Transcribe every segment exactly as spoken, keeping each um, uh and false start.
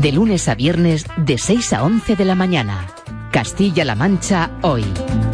De lunes a viernes, de seis a once de la mañana. Castilla-La Mancha, hoy.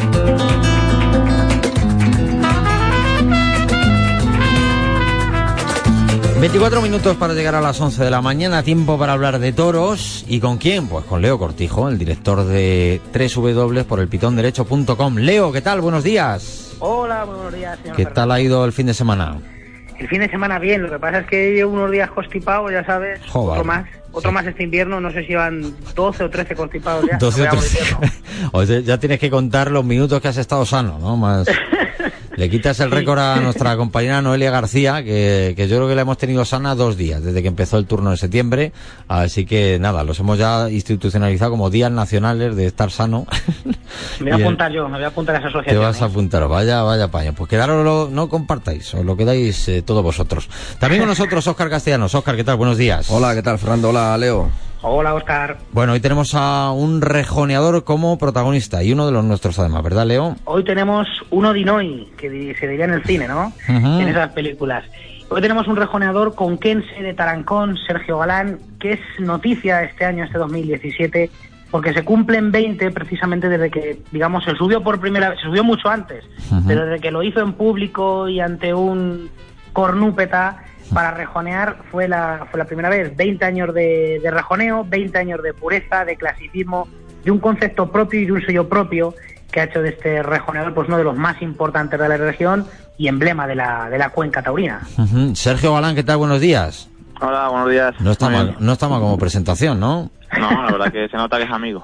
veinticuatro minutos para llegar a las once de la mañana, tiempo para hablar de toros. ¿Y con quién? Pues con Leo Cortijo, el director de doble u doble u doble u por el pitón derecho punto com. Leo, ¿qué tal? Buenos días. Hola, buenos días, señor ¿Qué Fernando. tal ha ido el fin de semana? El fin de semana bien, lo que pasa es que llevo unos días constipado, ya sabes. Joder. Otro más, otro Sí. más este invierno, no sé si van doce o trece constipados ya. doce o no veamos trece. el invierno. O sea, ya tienes que contar los minutos que has estado sano, ¿no? Más... Le quitas el récord a nuestra compañera Noelia García, que, que yo creo que la hemos tenido sana dos días, desde que empezó el turno de septiembre. Así que nada, los hemos ya institucionalizado como días nacionales de estar sano. Me voy a Y el- apuntar yo, me voy a apuntar a esa Te asociación. vas a ¿eh? apuntar, vaya, vaya paño. Pues quedaros, no compartáis, os lo quedáis eh, todos vosotros. También con nosotros Óscar Castellanos. Óscar, ¿qué tal? Buenos días. Hola, ¿qué tal, Fernando? Hola, Leo. Hola, Óscar. Bueno, hoy tenemos a un rejoneador como protagonista y uno de los nuestros además, ¿verdad, Leo? Hoy tenemos uno de Noy, que di- se diría en el cine, ¿no? Ujú. En esas películas. Hoy tenemos un rejoneador con Kense de Tarancón, Sergio Galán, que es noticia este año, este dos mil diecisiete, porque se cumplen veinte precisamente desde que, digamos, se subió por primera vez, se subió mucho antes, Ujú. pero desde que lo hizo en público y ante un cornúpeta para rejonear fue la, fue la primera vez. veinte años de, de rejoneo, veinte años de pureza, de clasicismo, de un concepto propio y de un sello propio que ha hecho de este rejoneador pues uno de los más importantes de la región y emblema de la, de la cuenca taurina. Ujú. Sergio Galán, ¿qué tal? Buenos días. Hola, buenos días. No está Muy mal, bien. no está mal como presentación, ¿no? No, la verdad que se nota que es amigo.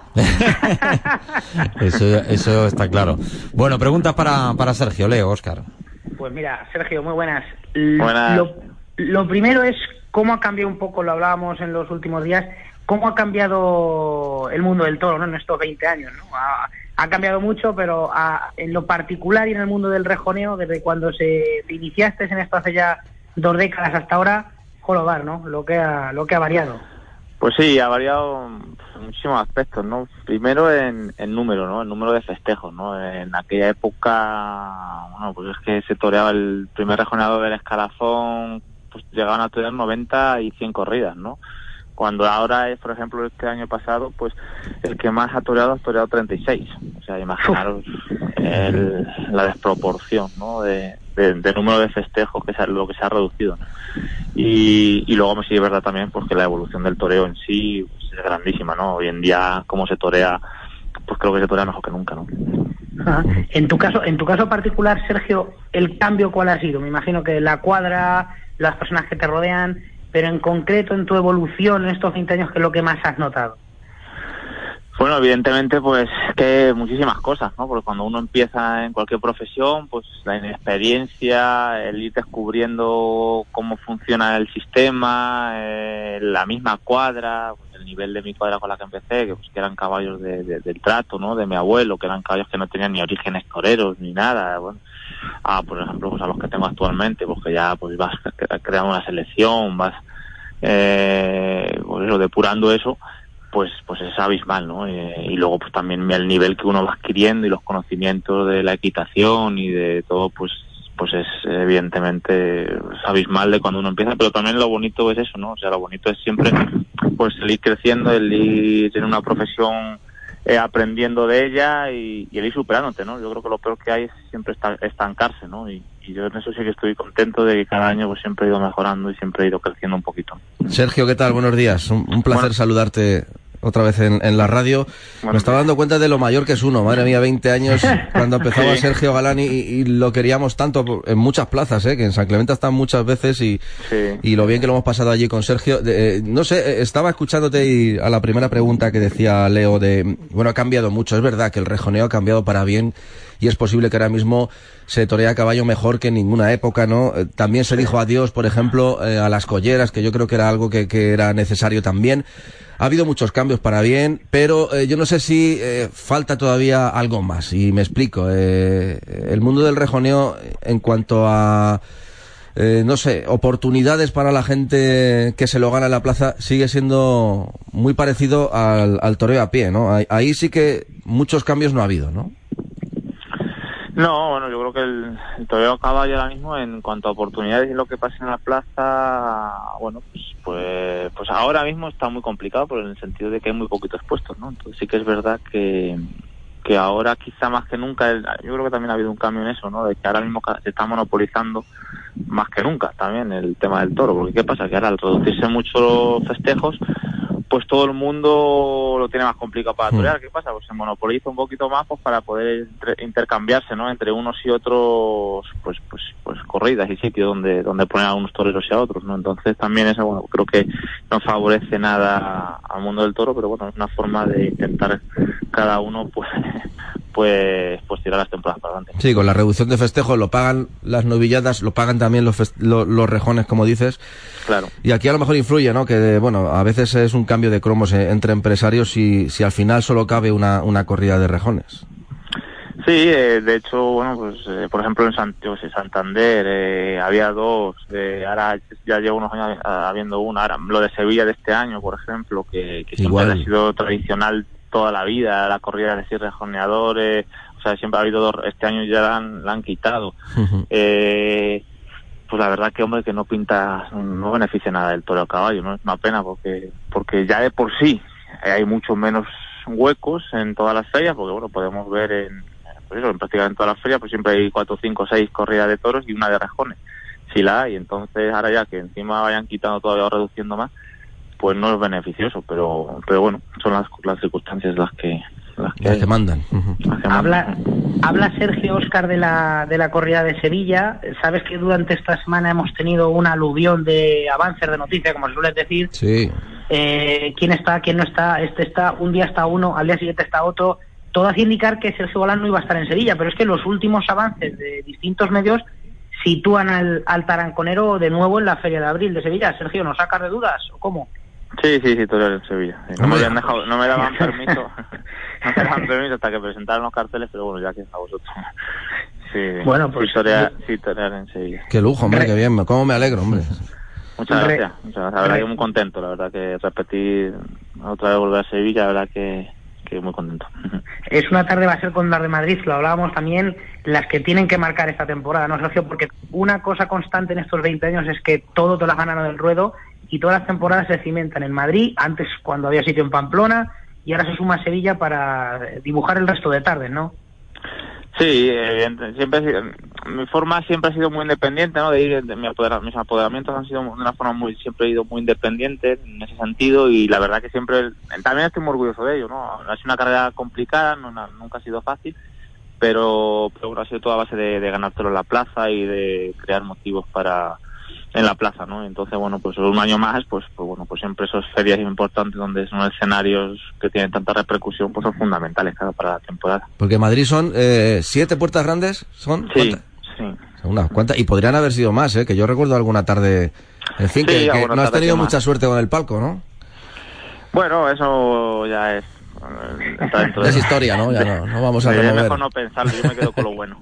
Eso, eso está claro. Bueno, preguntas para, para Sergio, Leo, Óscar. Pues mira, Sergio, muy buenas. L- Buenas. Lo, lo primero es cómo ha cambiado un poco, lo hablábamos en los últimos días, cómo ha cambiado el mundo del toro, ¿no? En estos veinte años, ¿no? Ha, ha cambiado mucho, pero ha- en lo particular y en el mundo del rejoneo, desde cuando se te iniciaste en esto hace ya dos décadas hasta ahora, jolobar, ¿no? Lo que ha, lo que ha variado. Pues sí, ha variado en muchísimos aspectos, ¿no? Primero en el número, ¿no? El número de festejos, ¿no? En aquella época, bueno, pues es que se toreaba el primer rejoneador del escalafón, pues llegaban a torear noventa y cien corridas, ¿no? Cuando ahora es, por ejemplo, este año pasado, pues el que más ha toreado ha toreado treinta y seis. O sea, imaginaros el, la desproporción, ¿no? De, de, de número de festejos que se ha, lo que se ha reducido, ¿no? Y, y luego sí es verdad también pues que la evolución del toreo en sí pues, es grandísima, ¿no? Hoy en día, como se torea, pues creo que se torea mejor que nunca, ¿no? Ajá. En tu caso, en tu caso particular, Sergio, ¿el cambio cuál ha sido? Me imagino que la cuadra, las personas que te rodean, pero en concreto en tu evolución en estos veinte años, ¿qué es lo que más has notado? Bueno, evidentemente, pues que muchísimas cosas, ¿no? Porque cuando uno empieza en cualquier profesión, pues la inexperiencia, el ir descubriendo cómo funciona el sistema, eh, la misma cuadra, pues el nivel de mi cuadra con la que empecé, que, pues, que eran caballos de, de, del trato, ¿no? De mi abuelo, que eran caballos que no tenían ni orígenes toreros ni nada, bueno. Ah, por ejemplo, pues a los que tengo actualmente, pues que ya pues vas creando una selección, vas eh, pues eso, depurando eso. Pues, pues es abismal, ¿no? Eh, y luego pues también el nivel que uno va adquiriendo y los conocimientos de la equitación y de todo, pues pues es evidentemente es abismal de cuando uno empieza, pero también lo bonito es eso, ¿no? O sea, lo bonito es siempre pues el ir creciendo, el ir en una profesión eh, aprendiendo de ella y, y el ir superándote, ¿no? Yo creo que lo peor que hay es siempre esta- estancarse, ¿no? Y, y yo en eso sí que estoy contento de que cada año pues siempre he ido mejorando y siempre he ido creciendo un poquito. Sergio, ¿qué tal? Buenos días. Un, un placer Bueno. saludarte otra vez en, en la radio. Bueno, Me estaba dando cuenta de lo mayor que es uno. Madre mía, veinte años cuando empezaba Sí. Sergio Galán y, y lo queríamos tanto en muchas plazas, ¿eh? Que en San Clemente están muchas veces y, Sí. y lo bien que lo hemos pasado allí con Sergio. De- eh, no sé, eh, estaba escuchándote y a la primera pregunta que decía Leo de, bueno, ha cambiado mucho. Es verdad que el rejoneo ha cambiado para bien y es posible que ahora mismo se torea a caballo mejor que en ninguna época, ¿no? Eh, También se dijo adiós, por ejemplo, eh, a las colleras, que yo creo que era algo que, que era necesario también. Ha habido muchos cambios para bien, pero eh, yo no sé si eh, falta todavía algo más. Y me explico. Eh, el mundo del rejoneo, en cuanto a, eh, no sé, oportunidades para la gente que se lo gana en la plaza, sigue siendo muy parecido al, al toreo a pie, ¿no? Ahí, ahí sí que muchos cambios no ha habido, ¿no? No, bueno, yo creo que el, el toreo a caballo ahora mismo, en cuanto a oportunidades y lo que pasa en la plaza, bueno, pues, pues pues ahora mismo está muy complicado, por el sentido de que hay muy poquitos puestos, ¿no? Entonces sí que es verdad que que ahora quizá más que nunca, el, yo creo que también ha habido un cambio en eso, ¿no? De que ahora mismo se está monopolizando más que nunca también el tema del toro, porque ¿qué pasa? Que ahora al reducirse mucho los festejos, pues todo el mundo lo tiene más complicado para torear. ¿Qué pasa? Pues se monopoliza un poquito más, pues para poder entre, intercambiarse, ¿no? Entre unos y otros, pues pues pues corridas y sitios donde donde ponen a unos toreros y a otros, ¿no? Entonces también eso, bueno, creo que no favorece nada al mundo del toro, pero bueno, es una forma de intentar cada uno, pues pues pues tirar las temporadas para adelante. Sí, con la reducción de festejos lo pagan las novilladas, lo pagan también los fest- lo, los rejones, como dices. Claro. Y aquí a lo mejor influye, ¿no? Que, bueno, a veces es un cambio de cromos entre empresarios si, si al final solo cabe una, una corrida de rejones. Sí, eh, de hecho, bueno, pues eh, por ejemplo en Santiago, en Santander eh, había dos, eh, ahora ya llevo unos años habiendo una, ahora lo de Sevilla de este año, por ejemplo, que, que siempre ha sido tradicional toda la vida, la corrida de decir rejoneadores, o sea, siempre ha habido dos, este año ya la han, la han quitado. Uh-huh. Eh, pues la verdad que, hombre, que no pinta, no beneficia nada del toro a caballo, ¿no? Es una pena porque porque ya de por sí hay mucho menos huecos en todas las ferias, porque bueno, podemos ver en, pues eso, en prácticamente todas las ferias, pues siempre hay cuatro, cinco, seis corridas de toros y una de rejones, si la hay. Entonces ahora ya que encima vayan quitando todavía o reduciendo más, pues no es beneficioso, pero pero bueno, son las, las circunstancias las que las que, las que mandan. Uh-huh. Las que habla mandan. habla Sergio Óscar de la de la corrida de Sevilla. Sabes que durante esta semana hemos tenido un aluvión de avances de noticias, como se suele decir. Sí. Eh, quién está, quién no está, este está, un día está uno, al día siguiente está otro. Todo hace indicar que Sergio Galán no iba a estar en Sevilla, pero es que los últimos avances de distintos medios sitúan al, al taranconero de nuevo en la Feria de Abril de Sevilla. Sergio, ¿nos sacas de dudas o cómo? Sí, sí, sí, torear en Sevilla. No me habían dejado, no me daban permiso, no me daban permiso hasta que presentaron los carteles, pero bueno, ya que a vosotros. Sí, bueno, pues sí, torear, sí, torear en Sevilla. Qué lujo, hombre, Re- qué bien, cómo me alegro, hombre. Muchas Re- gracias, muchas gracias. La verdad Re- que muy contento, la verdad que repetir otra vez volver a Sevilla, la verdad que, que muy contento. Es una tarde, va a ser con las de Madrid, lo hablábamos también, las que tienen que marcar esta temporada, ¿no, Sergio? Porque una cosa constante en estos veinte años es que todo te las ganan del ruedo y todas las temporadas se cimentan en Madrid, antes cuando había sitio en Pamplona, y ahora se suma Sevilla para dibujar el resto de tardes, ¿no? Sí, evidente. Siempre he sido, mi forma siempre ha sido muy independiente, ¿no? De ir, de mi apodera, mis apoderamientos han sido de una forma muy, siempre he ido muy independiente en ese sentido, y la verdad que siempre, también estoy muy orgulloso de ello, ¿no? Ha sido una carrera complicada, no, no, nunca ha sido fácil, pero, pero bueno, ha sido toda a base de, de ganártelo en la plaza y de crear motivos para en la plaza, ¿no? Entonces, bueno, pues un año más, pues, pues bueno, pues siempre esas ferias importantes donde son escenarios que tienen tanta repercusión, pues son fundamentales, claro, para la temporada. Porque Madrid son eh, siete puertas grandes, ¿son? Sí, ¿cuántas? sí. Unas cuantas, y podrían haber sido más, ¿eh? Que yo recuerdo alguna tarde, en fin, Sí, que, que no has tenido mucha más. suerte con el palco, ¿no? Bueno, eso ya es... Está dentro de es historia, ¿no? Ya no, no vamos a es remover. mejor no pensarlo, yo me quedo con lo bueno.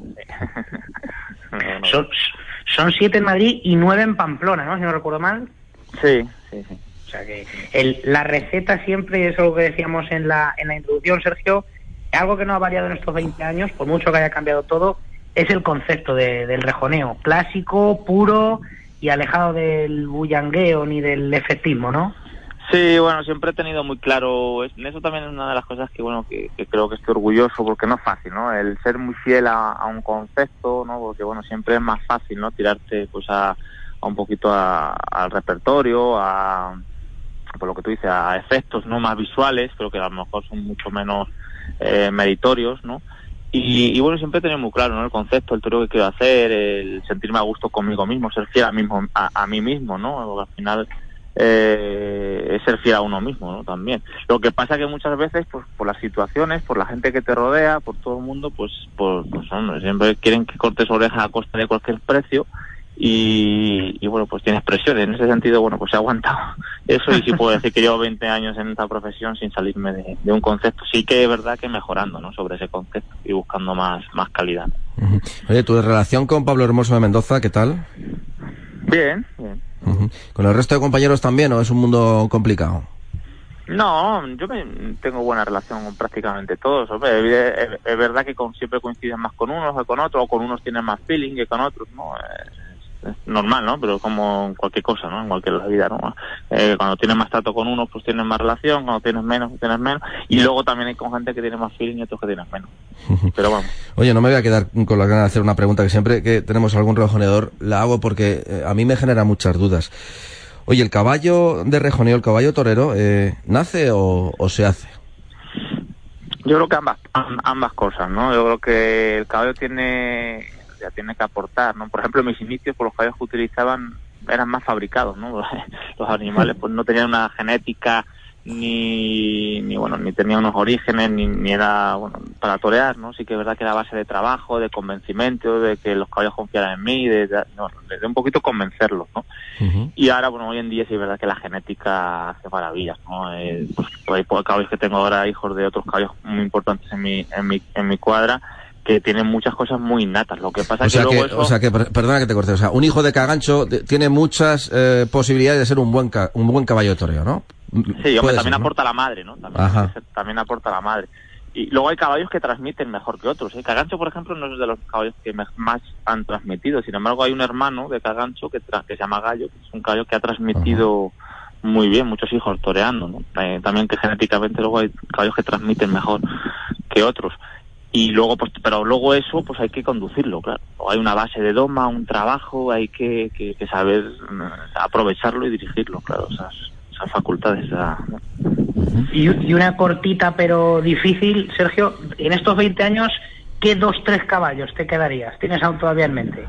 no, no. Son, son siete en Madrid y nueve en Pamplona, ¿no? Si no recuerdo mal. Sí, sí, sí. O sea que el, la receta siempre, es algo que decíamos en la, en la introducción, Sergio, algo que no ha variado en estos veinte años, por mucho que haya cambiado todo, es el concepto de, del rejoneo. Clásico, puro y alejado del bullangueo ni del efectismo, ¿no? Sí, bueno, siempre he tenido muy claro, en eso también es una de las cosas que, bueno, que, que creo que estoy orgulloso, porque no es fácil, ¿no? El ser muy fiel a, a un concepto, ¿no? Porque, bueno, siempre es más fácil, ¿no? Tirarte, pues, a, a un poquito a, al repertorio, a, por lo que tú dices, a efectos, ¿no? Más visuales, creo que a lo mejor son mucho menos eh, meritorios, ¿no? Y, y bueno, siempre he tenido muy claro, ¿no? El concepto, el toreo que quiero hacer, el sentirme a gusto conmigo mismo, ser fiel a, mismo, a, a mí mismo, ¿no? Porque al final... Eh, es ser fiel a uno mismo, ¿no? También. Lo que pasa que muchas veces, pues por las situaciones, por la gente que te rodea, por todo el mundo, pues, pues, pues hombre, siempre quieren que cortes orejas a costa de cualquier precio y, y bueno, pues tienes presiones. En ese sentido, bueno, pues he aguantado eso y sí puedo decir que llevo veinte años en esta profesión sin salirme de, de un concepto. Sí que es verdad que mejorando, ¿no? Sobre ese concepto y buscando más, más calidad. Uh-huh. Oye, ¿tu relación con Pablo Hermoso de Mendoza, qué tal? Bien, bien. Uh-huh. ¿Con el resto de compañeros también o es un mundo complicado? No, yo me, tengo buena relación con prácticamente todos. Hombre, es, es, es verdad que con, siempre coinciden más con unos que con otros, o con unos tienen más feeling que con otros, ¿no? Es, es normal, ¿no? Pero como en cualquier cosa, ¿no? En cualquier vida, ¿no? Eh, cuando tienes más trato con unos, pues tienes más relación, cuando tienes menos, pues tienes menos. Y luego también hay con gente que tiene más feeling y otros que tienen menos. Pero vamos. Oye, no me voy a quedar con las ganas de hacer una pregunta que siempre que tenemos algún rejoneador la hago porque eh, a mí me genera muchas dudas. Oye, ¿el caballo de rejoneo, el caballo torero, eh, nace o, o se hace? Yo creo que ambas ambas cosas, ¿no? Yo creo que el caballo tiene ya tiene que aportar, ¿no? Por ejemplo, en mis inicios, por los caballos que utilizaban eran más fabricados, ¿no? Los animales pues no tenían una genética ni ni bueno ni tenía unos orígenes ni, ni era bueno para torear, ¿no? Sí que es verdad que era base de trabajo, de convencimiento, de que los caballos confiaran en mí, de, de, no, de un poquito convencerlos, ¿no? Uh-huh. Y ahora bueno hoy en día sí es verdad que la genética hace maravillas, ¿no? Eh, pues, pues hay pocos caballos que tengo ahora, hijos de otros caballos muy importantes en mi en mi en mi cuadra, que tienen muchas cosas muy innatas. Lo que pasa es que luego que, eso... O sea que, perdona que te corte, o sea, un hijo de Cagancho tiene muchas eh, posibilidades de ser un buen ca un buen caballo de toreo, ¿no? Sí, hombre, también ser, ¿no? aporta la madre, ¿no? También, también aporta la madre. Y luego hay caballos que transmiten mejor que otros, ¿eh? Cagancho, por ejemplo, no es de los caballos que más han transmitido. Sin embargo, hay un hermano de Cagancho que, que se llama Gallo, que es un caballo que ha transmitido Ajá. muy bien, muchos hijos toreando, ¿no? Eh, también que genéticamente luego hay caballos que transmiten mejor que otros. Y luego, pues, pero luego eso, pues hay que conducirlo, claro. Hay una base de doma, un trabajo, hay que, que, que saber aprovecharlo y dirigirlo, claro, esas, esas facultades. Esa, ¿no? y, y una cortita pero difícil, Sergio, en estos veinte años, ¿qué dos, tres caballos te quedarías? ¿Tienes aún todavía en mente?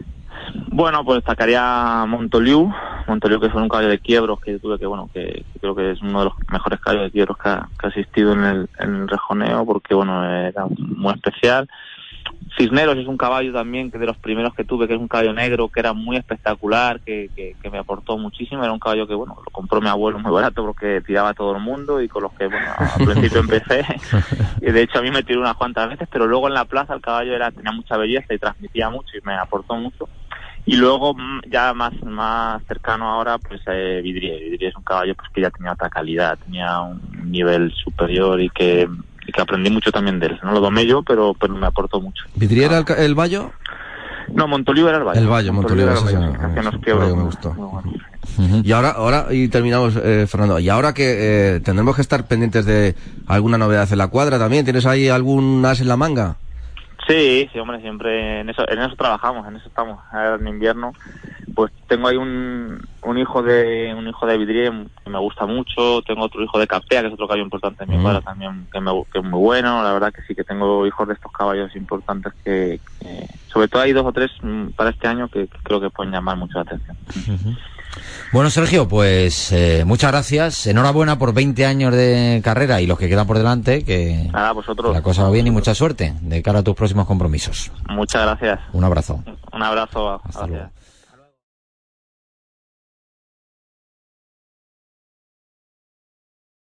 Bueno, pues destacaría Montoliu, Montoliu que fue un caballo de quiebros que tuve que, bueno, que, que creo que es uno de los mejores caballos de quiebros que ha, que ha asistido en el, en el rejoneo, porque bueno, era muy especial. Cisneros es un caballo también que de los primeros que tuve, que es un caballo negro, que era muy espectacular, que, que, que me aportó muchísimo. Era un caballo que, bueno, lo compró mi abuelo muy barato porque tiraba a todo el mundo y con los que, bueno, al principio empecé. Y de hecho a mí me tiró unas cuantas veces, pero luego en la plaza el caballo era tenía mucha belleza y transmitía mucho y me aportó mucho. Y luego, ya más más cercano ahora, pues eh, Vidrier. Vidrier es un caballo pues que ya tenía otra calidad, tenía un nivel superior y que, y que aprendí mucho también de él. No lo domé yo, pero, pero me aportó mucho. ¿Vidrier era el, el Vallo? No, Montoliu era el Vallo. El Vallo, Montoliu, Montoliu era el Vallo. Que nos quebró. Me gustó. Bueno. Uh-huh. Y ahora, ahora, y terminamos, eh, Fernando, y ahora que eh, tendremos que estar pendientes de alguna novedad en la cuadra también, ¿tienes ahí algún as en la manga? Sí, sí, hombre, siempre en eso, en eso trabajamos, en eso estamos. Ahora en invierno, pues tengo ahí un, un hijo de un hijo de Vidrier que me gusta mucho. Tengo otro hijo de Capea, que es otro caballo importante en mi cuadra, mm. también que, me, que es muy bueno. La verdad que sí que tengo hijos de estos caballos importantes que, que sobre todo hay dos o tres para este año que, que creo que pueden llamar mucho la atención. Uh-huh. Bueno, Sergio, pues eh, muchas gracias. Enhorabuena por veinte años de carrera y los que quedan por delante, que Nada, vosotros, la cosa va bien y mucha suerte de cara a tus próximos compromisos. Muchas gracias. Un abrazo. Un abrazo. Hasta gracias. luego.